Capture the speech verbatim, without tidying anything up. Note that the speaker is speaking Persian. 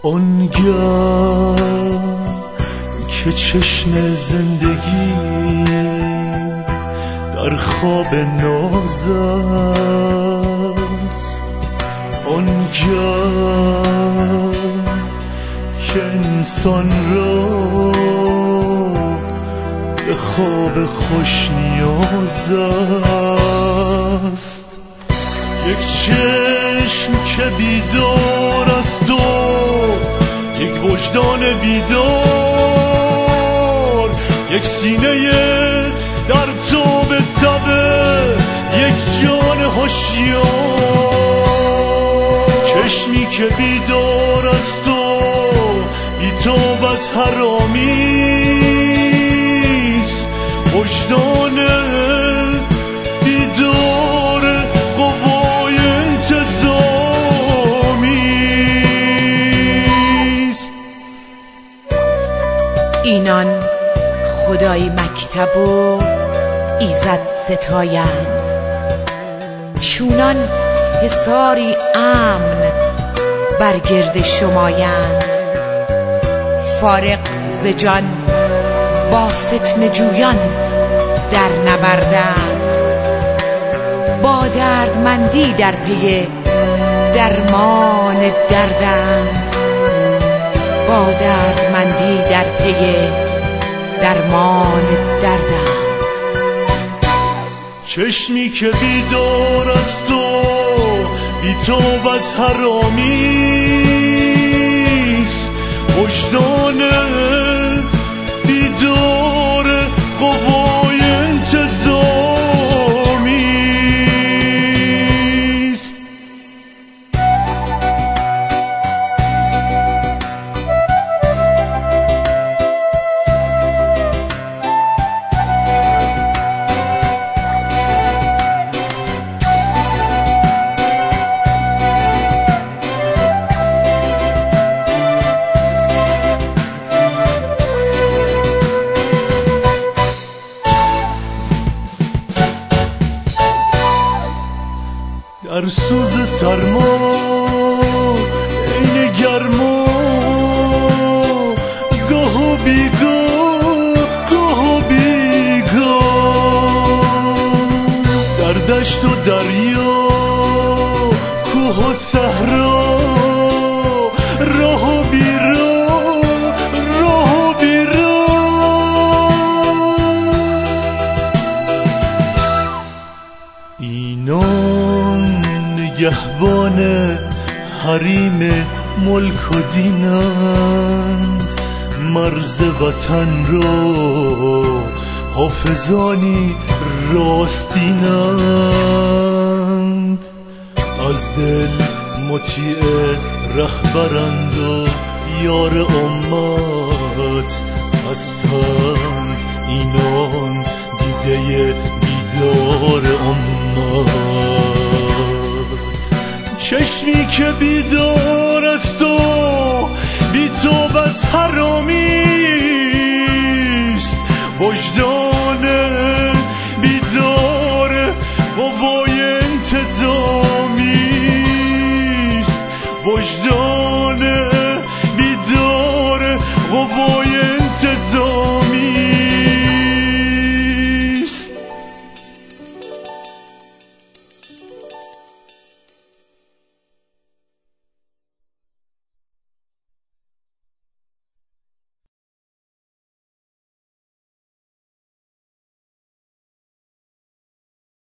آنگه که چشم زندگی در خواب ناز است، آنگه که انسان را به خواب خوش نیاز است. یک چشم که بیدار است و یک وجدان بیدار، یک سینه در تاب تبه، یک جان هوشیار. چشمی که بیدار است و بیتاب از حرامیست، وجدان بیدار قوای انتظامیست. اینان خدای مکتب و ایزد ستایند، چونان حصاری امن بر گرد شمایند. فارغ ز جان با فتنه جویان در نبردند، با دردمندی در پی درمان دردند، با دردمندی در پی درمان دردند. چشمی که بیدار است و بیتاب از حرامیست، وجدان بیدار قوای انتظامیست. در سوز سرما عین گرما، گاه و بیگاه گاه و بیگاه، در دشت و دریا کوه و صحرا، راه و بیراه راه و بیراه. اینان نگهبان حریم ملک و دینند، مرز وطن را حافظانی راستینند. از دل مطیع رهبرند و یار امت هستند، اینان دیده بیدار امت. چشمی که بیدار است و بیتاب از حرامیست، وجدان بیدار قوای انتظامیست، وجدان بیدار قوای انتظامی.